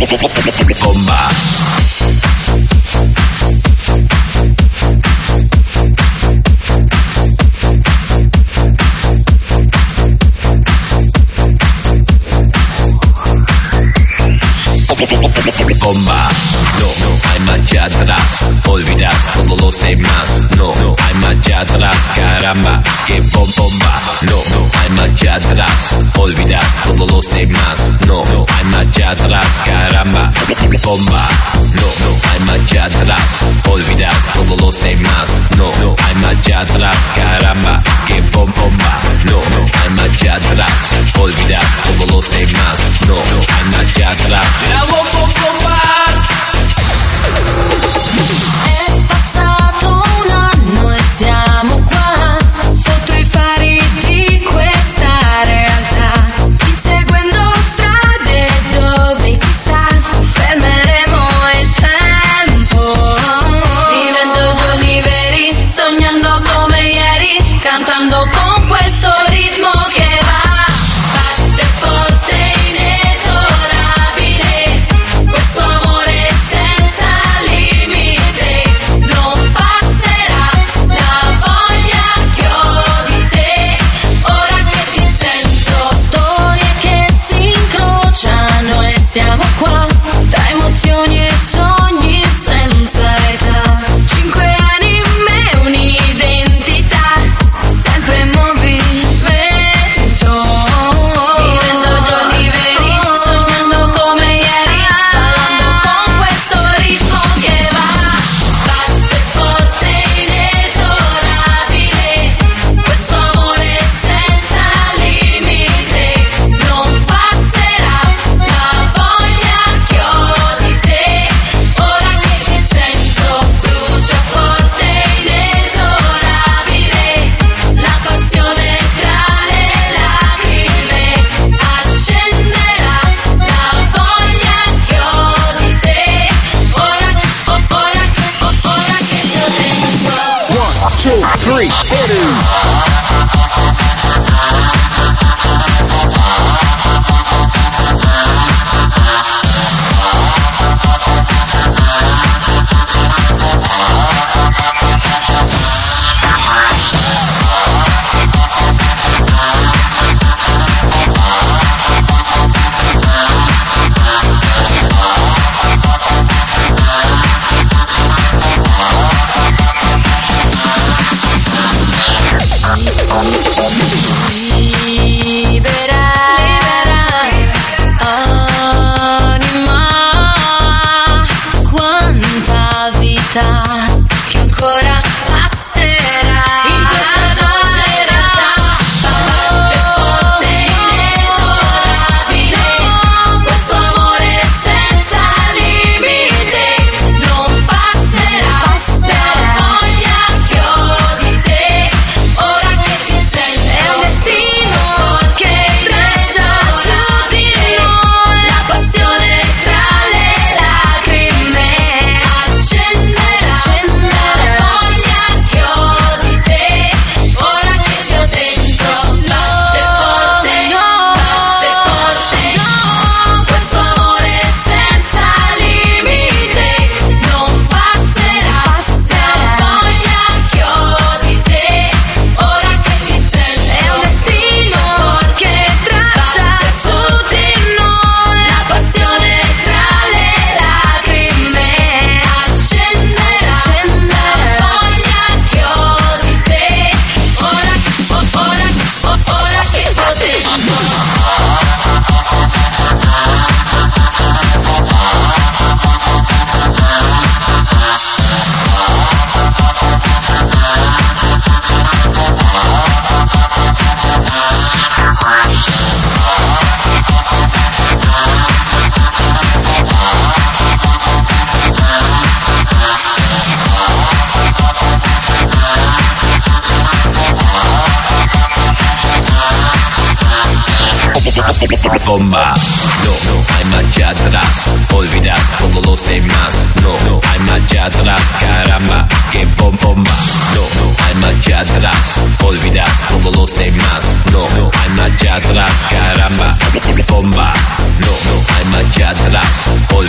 Bomba. Bomba, no hay marcha atrás, olvidar todos los temas, no hay marcha atrás, caramba, que bomba, no hay marcha atrás, olvidar todos los temas, no hay marcha atrás, caramba, bomba, no hay marcha atrás, olvidar todos los temas, no hay marcha atrás, caramba, que bomba, no hay marcha atrás, olvidar todos los temas, no hay marcha atrás, la bomba. È passato un anno e siamo qua, sotto i fari di questa realtà, inseguendo strade dove chissà fermeremo il tempo. Vivendo giorni veri, sognando come ieri, cantando con questo ritmo che va, batte forte inesorabile, questo amore senza limite, non passerà la voglia che ho di te, ora che ti sento, storie che si incrociano e siamo qua, tra emozioni e sogni senza età, 5 anime e un'identità, sempre in movimento, vivendo giorni veri, sognando come ieri, ballando con questo ritmo che va, batte forte inesorabile, questo amore senza limite, non passerà la voglia che ho di te, ora che ti sento, brucia forte inesorabile, la passione tra le lacrime, ascenderà la voglia che ho di te, ora che ti ho dentro. 1, 2, 3, hit it! Libera, anima, quanta vita che ancora passerà in questa dolce realtà, batte forte inesorabile, questo amore senza limite, non passerà la voglia che ho di te, ora che ti sento, è un destino che intreccia su di noi, la passione tra le lacrime, ascenderà la voglia che ho di te, ora che ti ho dentro, batte forte, questo amore senza limite, non passerà la voglia che ho di te, ora che ti sento, è un destino che traccia su di noi, la passione tra le lacrime, ascenderà la voglia che ho di te, ora che ti ho dentro. Bomba, no hay marcha atrás, olvidar todos los temas, no hay marcha atrás, caramba, que bomba, no hay marcha atrás, olvidar todos los temas, no hay marcha atrás, caramba, bomba, no hay marcha atrás,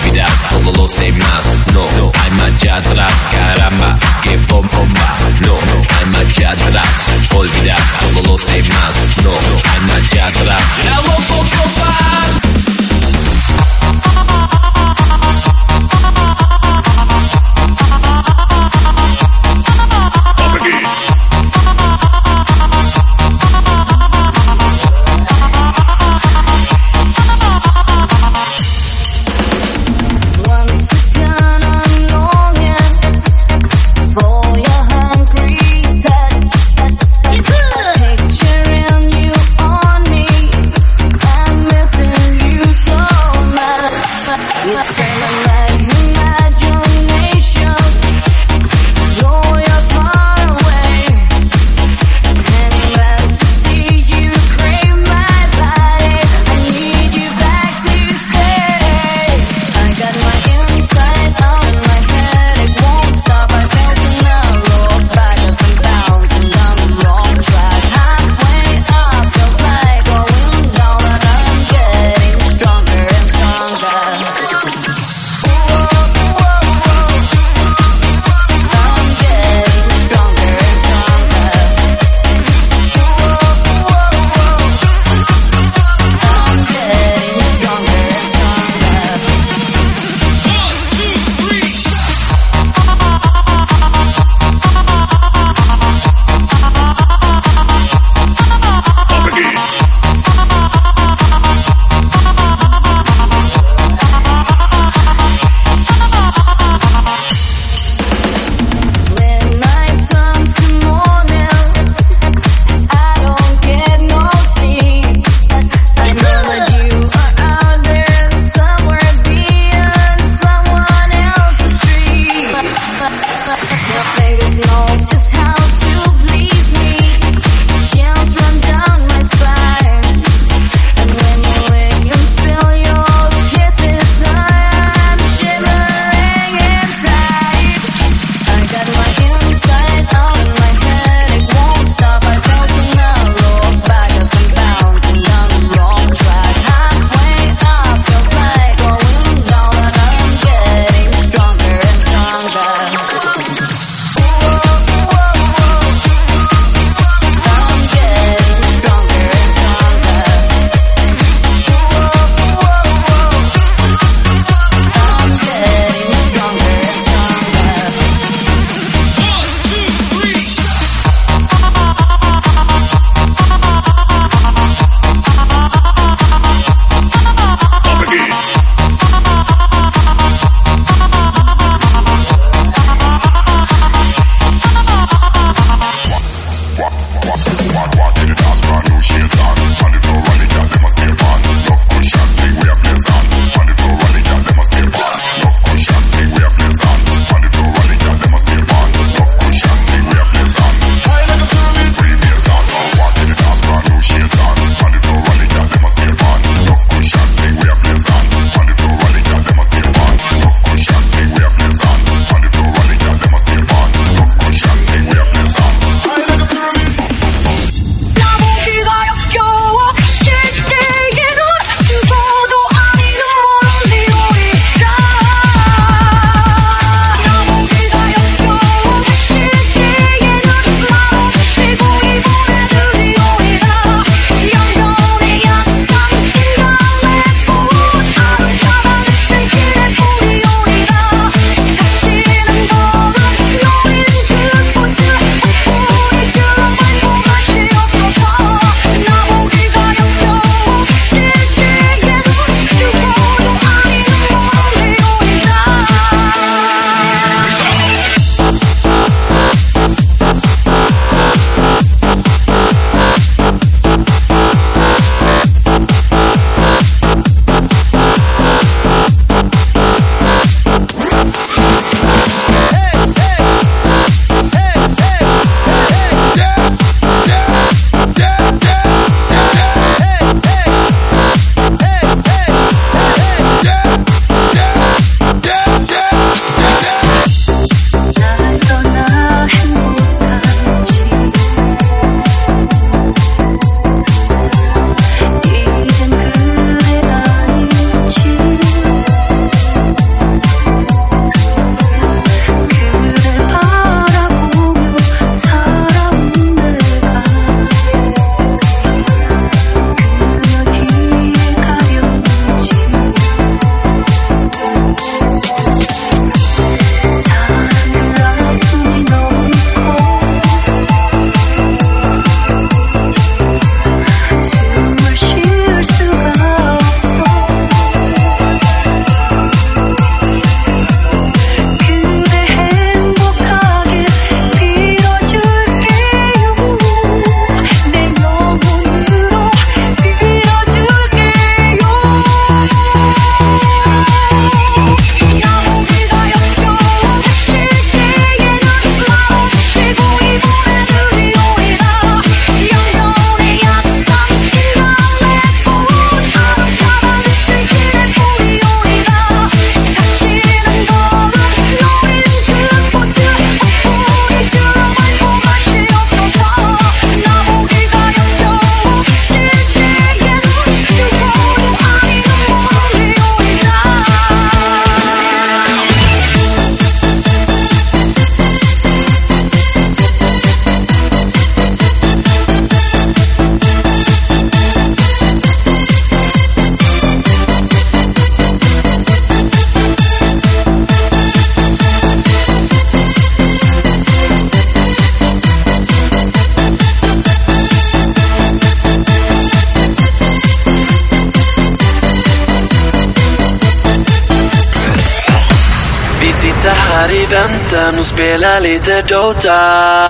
här i väntan och spelar lite Dota.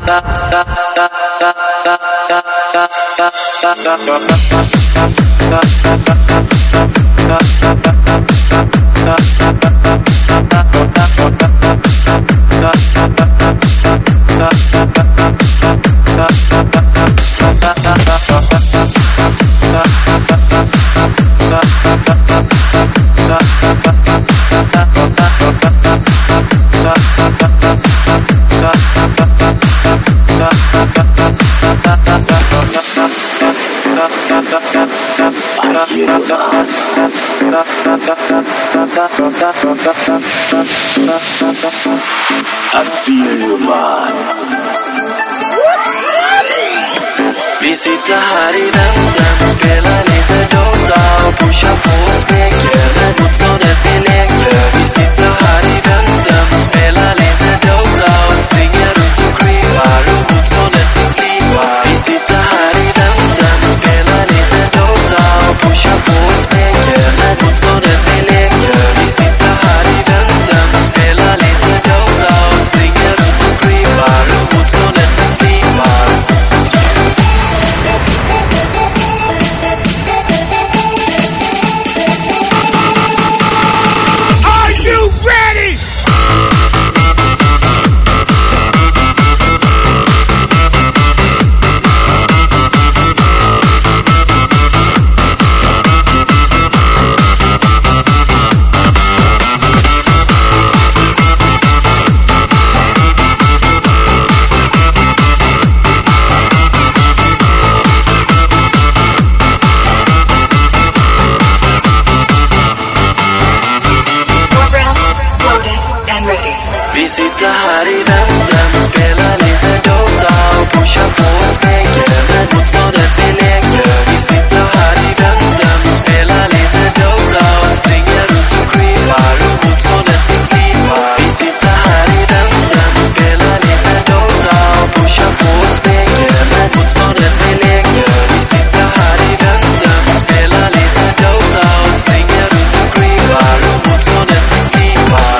I feel you, man. Vi sitter här i väntan och spelar lite Dota och pushar på och späcker med motståndet vi leker. Vi sitter här i väntan och spelar lite Dota och springer runt och creepar och motståndet vi slipar. Vi sitter här i väntan och spelar lite Dota och pushar på och späcker med motståndet vi leker. Vi sitter här i väntan och spelar lite Dota och springer runt och creepar och motståndet vi slipar. Vi sitter här i väntan och spelar lite Dota och pushar på och späcker med motståndet vi leker. Vi sitter här i väntan och spelar lite Dota och springer runt och creepar och motståndet vi slipar. Vi sitter här i väntan och spelar lite Dota och pushar på och späcker med motståndet vi leker. Vi sitter här i väntan och spelar lite Dota och springer runt och creepar och motståndet vi slipar.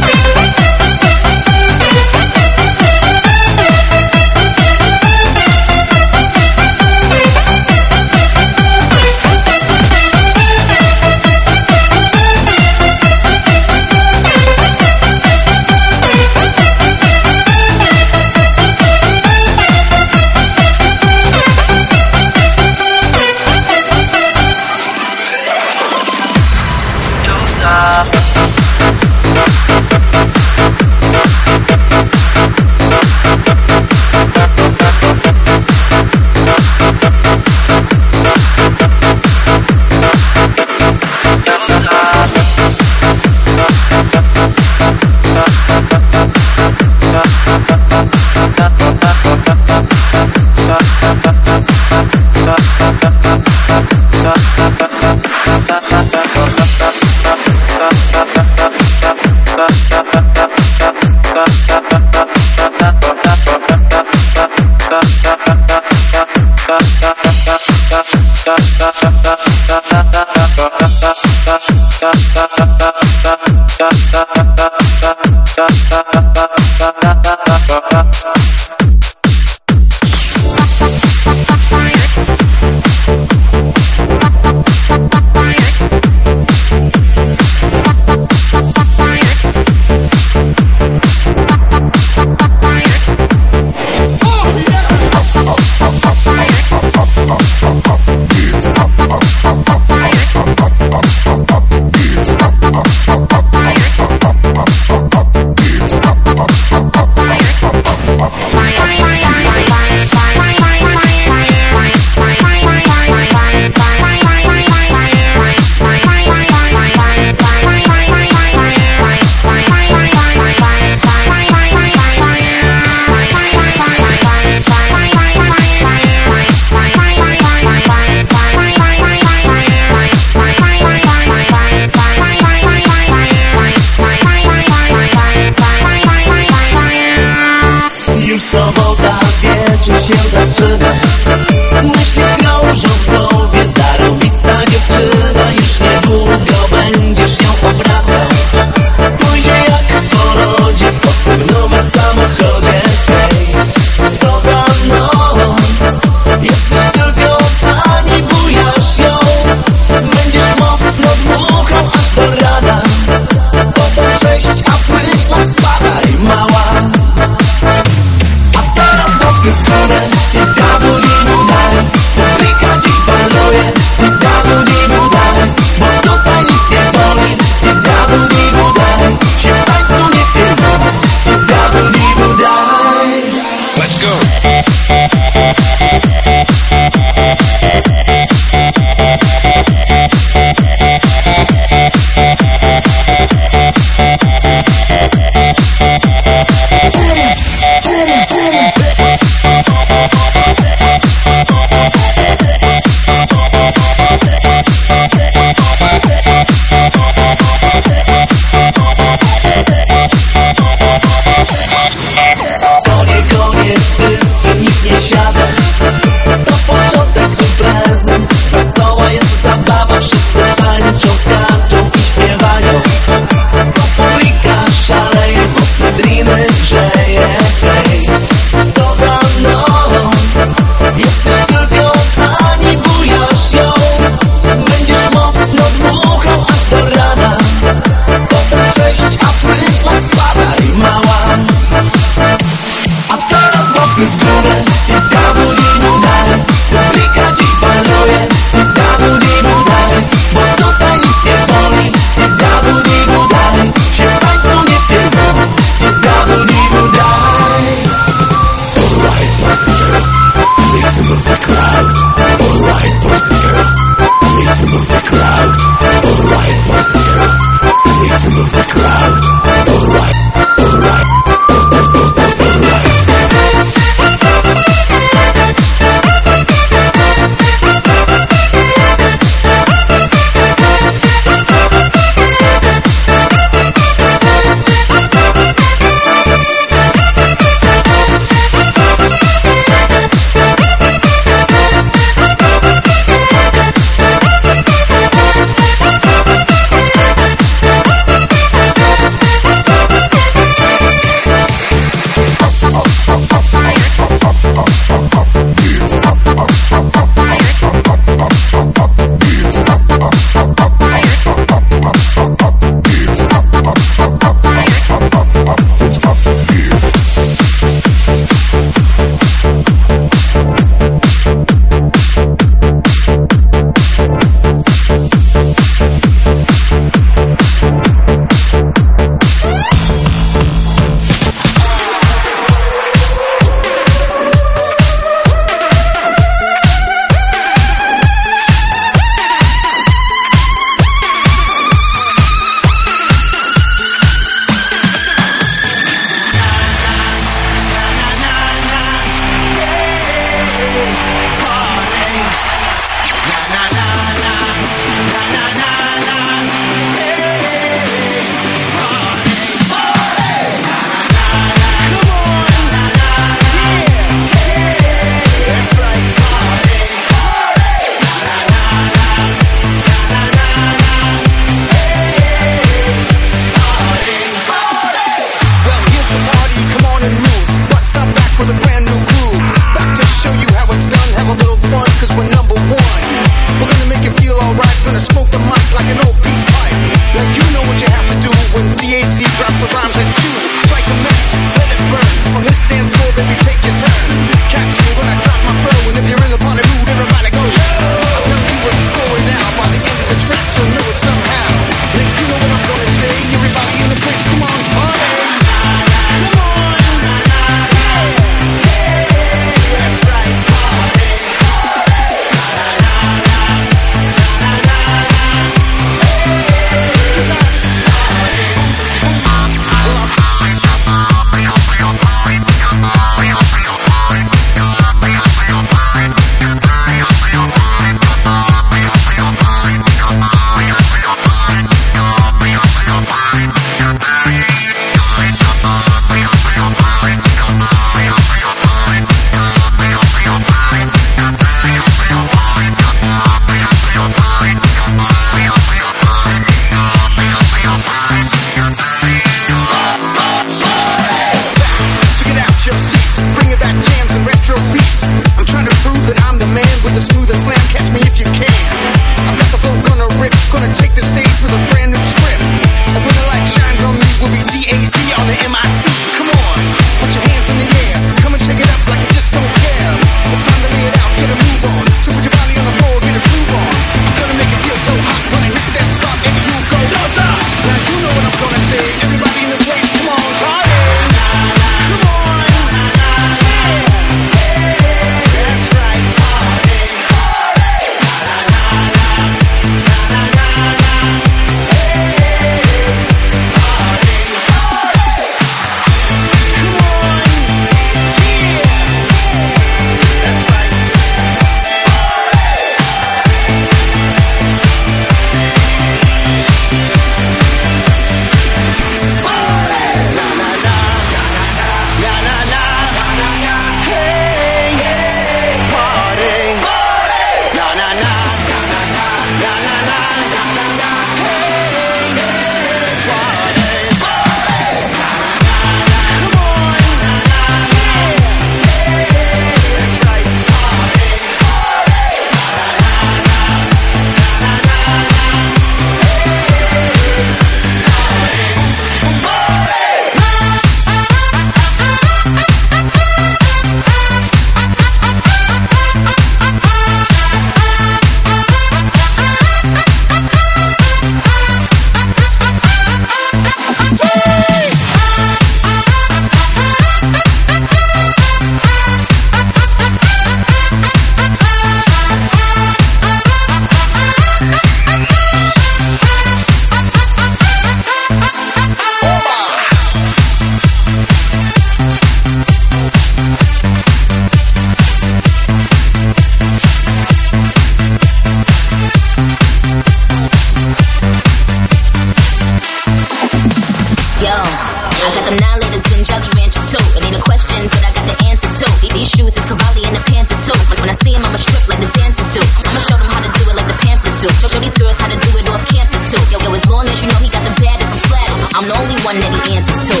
them 9-liters and Jolly Ranchers too. It ain't a question, but I got the answers too. These shoes is Cavalli and the Panthers too. When I see them, I'ma strip like the dancers do. I'ma show them how to do it like the Panthers do. Show these girls how to do it off campus too. Yo, as long as you know he got the baddest, I'm flattered. I'm the only one that he answers to.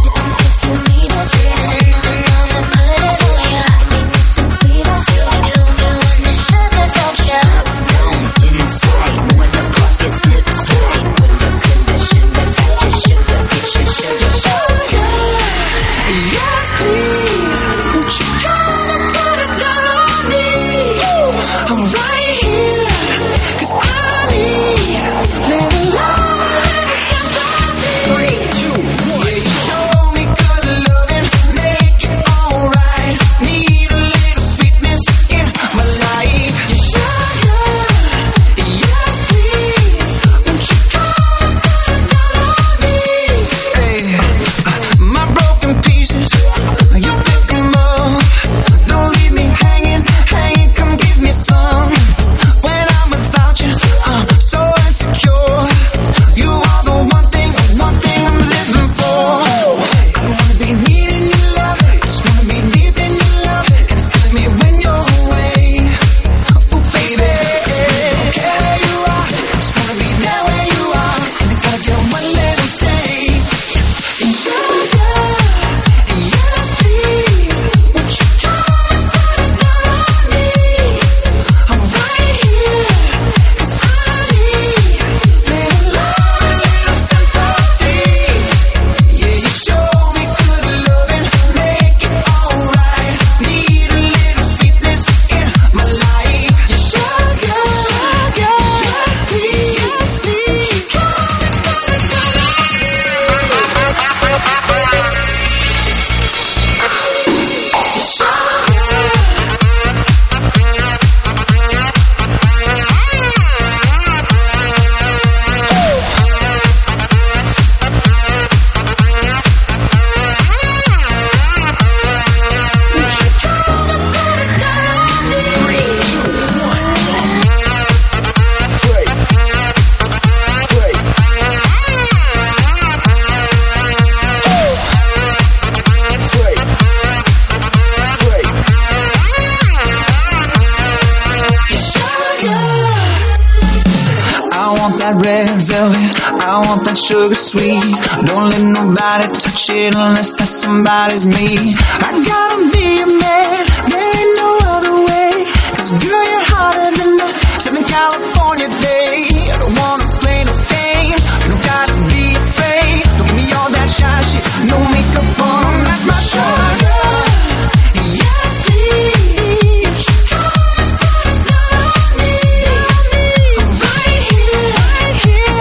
Sugar sweet, don't let nobody touch it unless that somebody's me. I gotta be a man, there ain't no other way. 'Cause girl, you're hotter than the Southern California day. I don't wanna play no game, you don't gotta be afraid. Don't give me all that shy shit, no makeup on, that's my sugar. Yes, please. I'm right here, right here.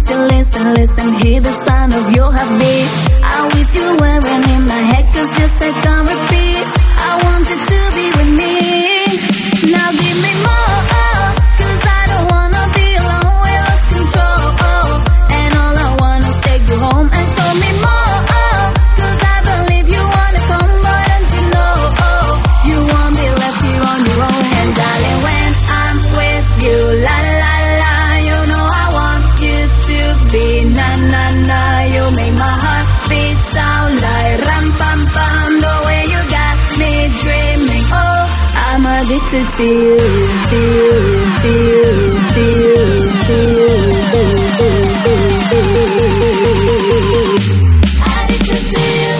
want you listen, listen, hear the sound of your heartbeat. I wish you weren't in my head, cause just I can't repeat. I want you to be with me. Now give me more, cause I don't wanna be alone. We lost control, and all I wanna is take you home and show me more, cause I believe you wanna come, but don't you know, you won't be left here on your own. And darling, when I'm with you, la la la, you know I want you to be na na na. You make my heart beat sound like ram pam pam. The way you got me dreaming, oh, I'm addicted to you, to you, to you, to you, to you. Addicted to you.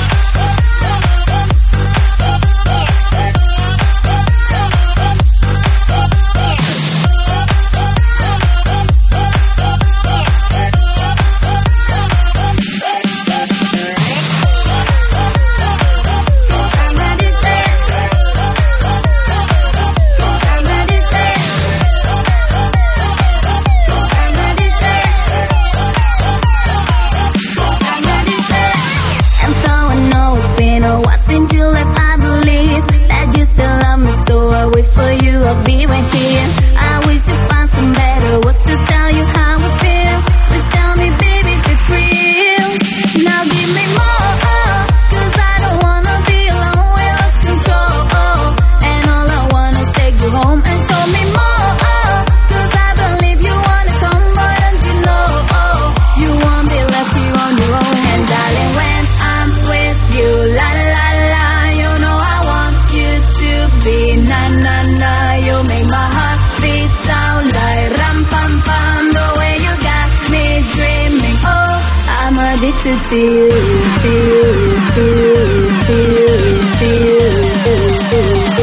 I'll be right here. I wish you'd find some better words to tell you how I feel. Please tell me, baby, if it's real. Now give me more, cause I don't wanna be alone. We lost control, and all I wanna is take you home and show me more, cause I believe you wanna come, but don't you know, you won't be left here on your own. And darling, when I'm with you, la la la, you know I want you to be na na na. You make my heart beat sound like ram pam pam. The way you got me dreaming, oh, I'm addicted to you, to you, to you, to you, to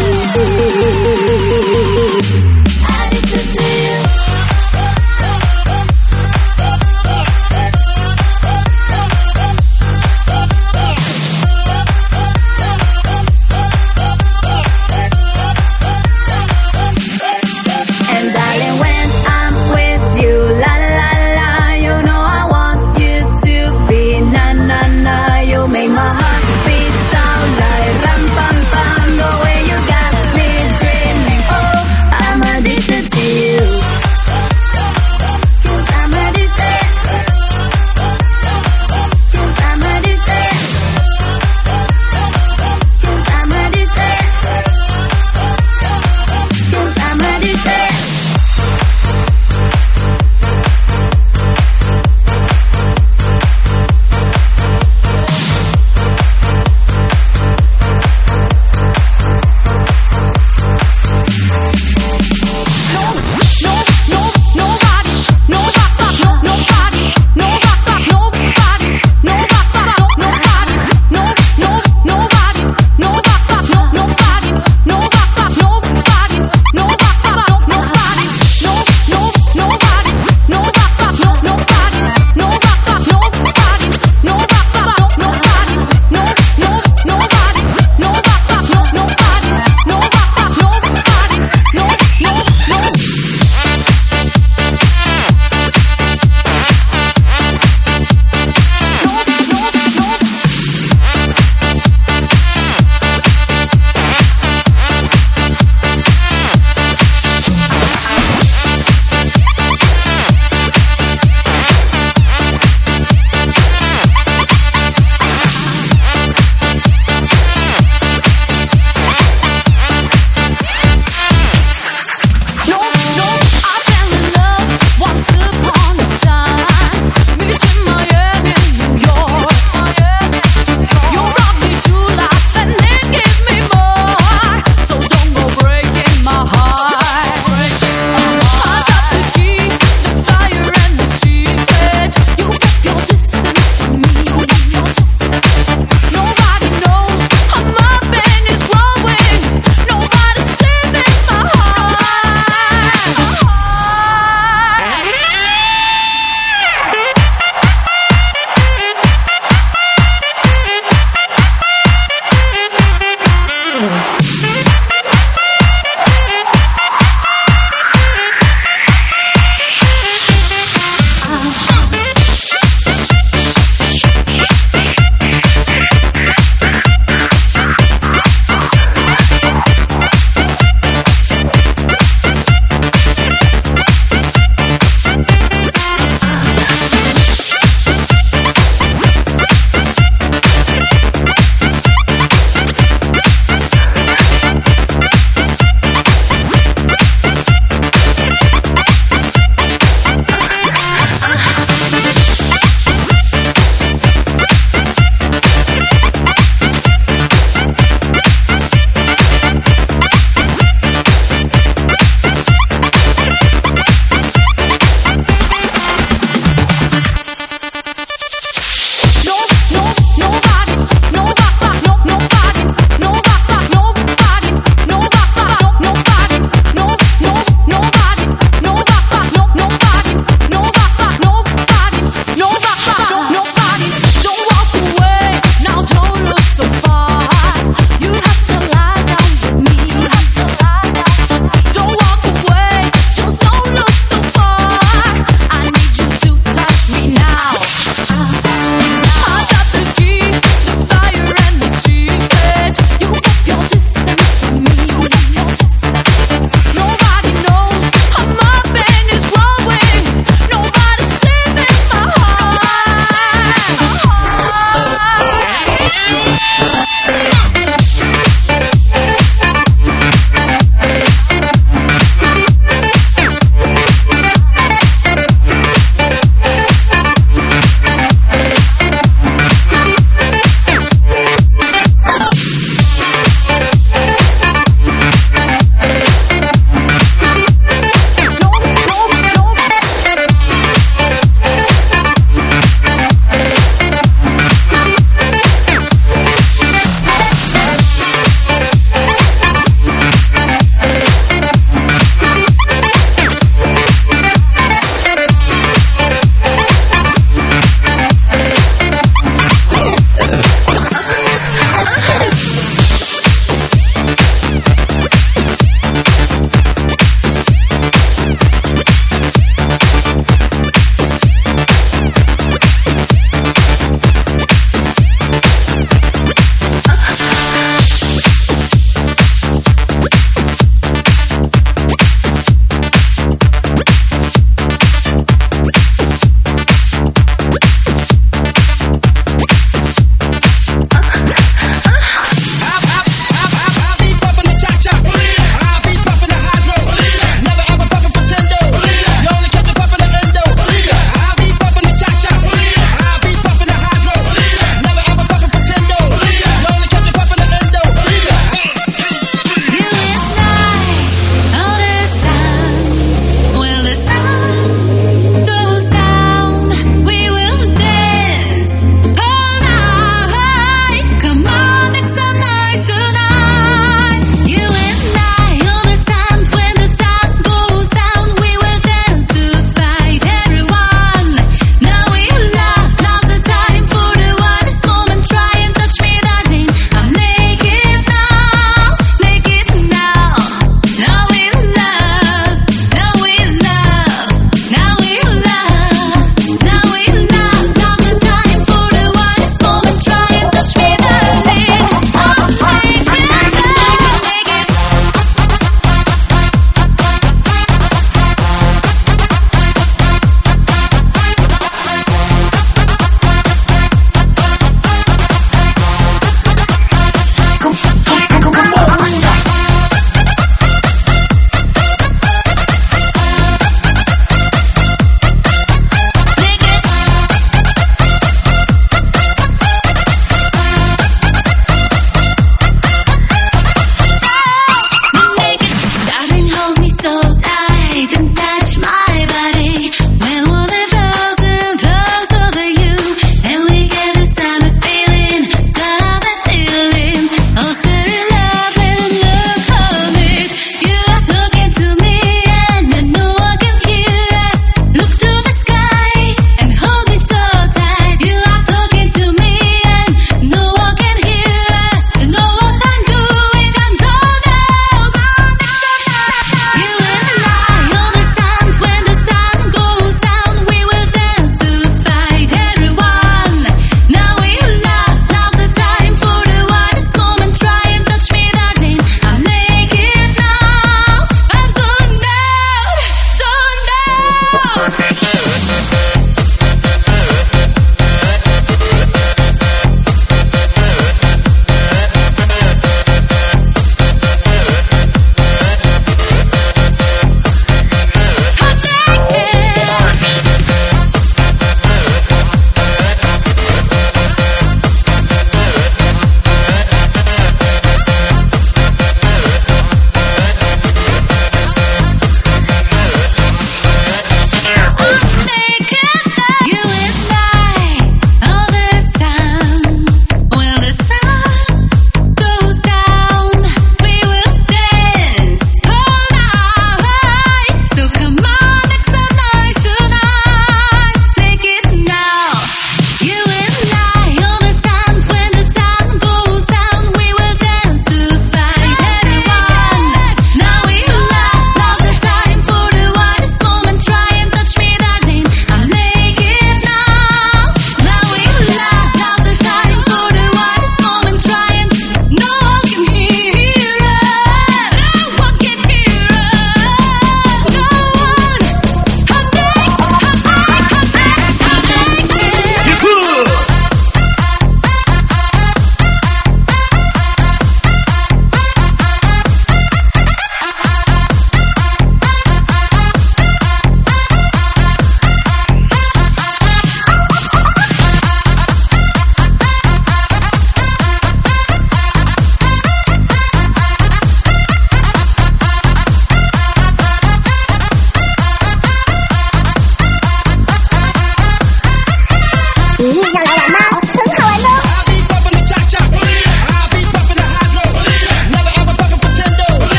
you. Addicted to you. Make my heart beat sound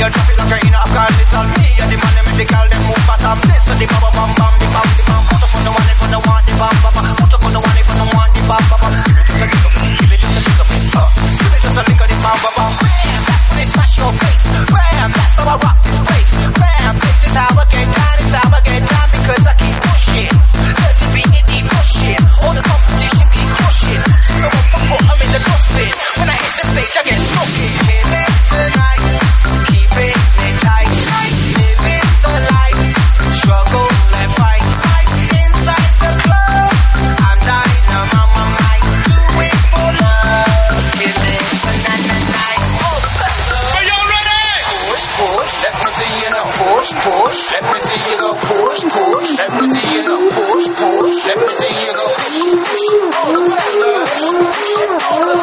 a drop it like a in Afghanistan. Me and the man, them with the girl, them move fast and bliss. So the bam bam bam, the bam the bam. Put up on the one if you don't want the bam bam. Put up on the one if you don't want the bam bam. Give it just a little bit, give it just a little bit, bam bam bam. Bam, that's when they smash your face. Bam, that's how I rock this place. Bam, this is how I get down, it's how I get down because I keep pushing. Let it be indie pushing. All the competition keep pushing. So no one fuck, I'm in the lost bit. When I hit the stage, I get stuck in. Kill it tonight, keep it tight. Living the life, struggle and fight. Inside the club, I'm dying on my mind. Do it for love. Kill it tonight. Are y'all ready? Push, push, let me see you now. Push, push, let me see you go. Push, push, let me see you go. Push, push, let me see you go. Push, push, all the fellas. Push it, all the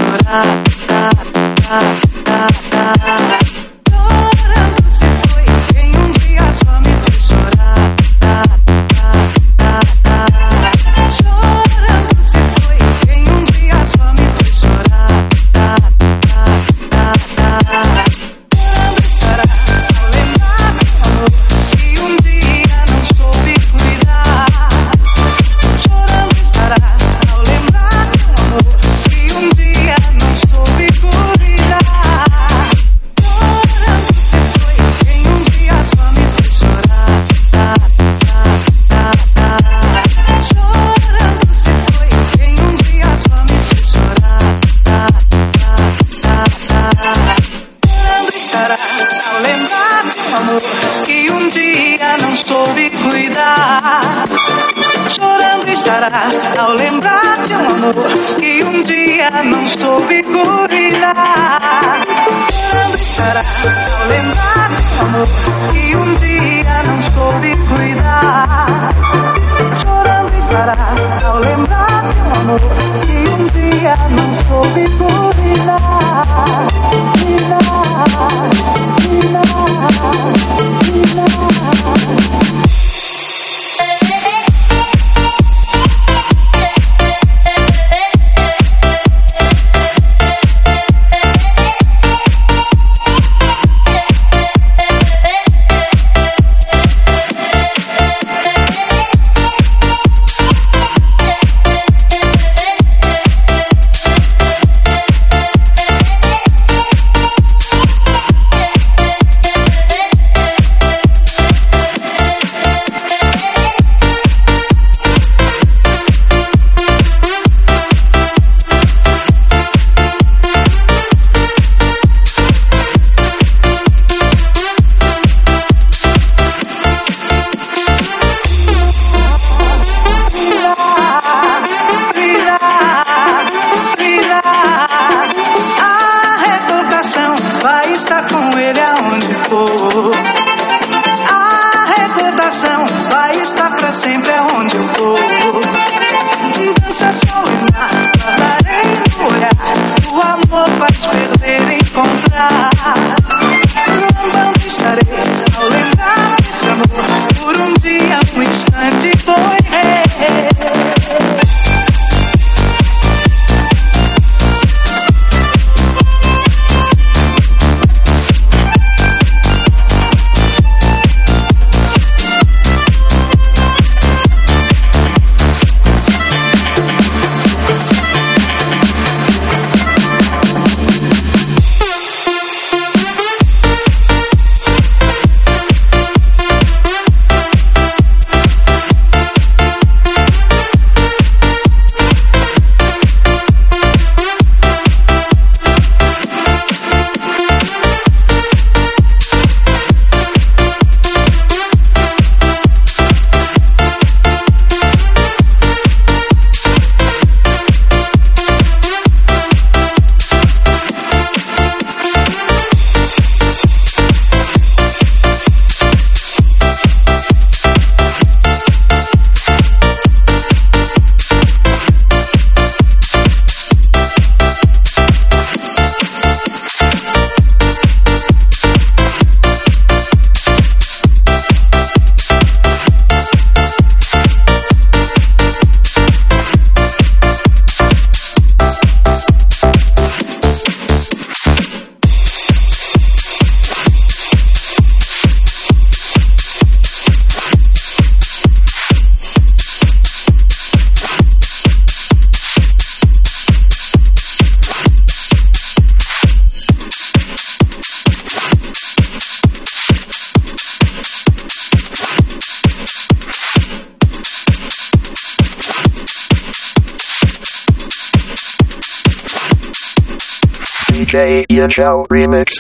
chorar. Chorando se foi quem um dia só me fez chorar. Chorando se foi quem um dia só me fez chorar. Chorando estará ao lembrar de um amor que um dia não soube cuidar. Chorando estará ao lembrar de um amor que um dia não soube cuidar. Chorando se foi quem um dia só me fez chorar. Chorando se foi quem um dia só me fez chorar. Chorando estará ao lembrar de um amor que um dia não soube cuidar. Chorando estará ao lembrar de um amor que um dia não soube cuidar. Chorando estará ao lembrar de um amor que um dia não soube cuidar. Chorando estará ao lembrar de um amor que um dia não soube cuidar. DJ Yachou Remix.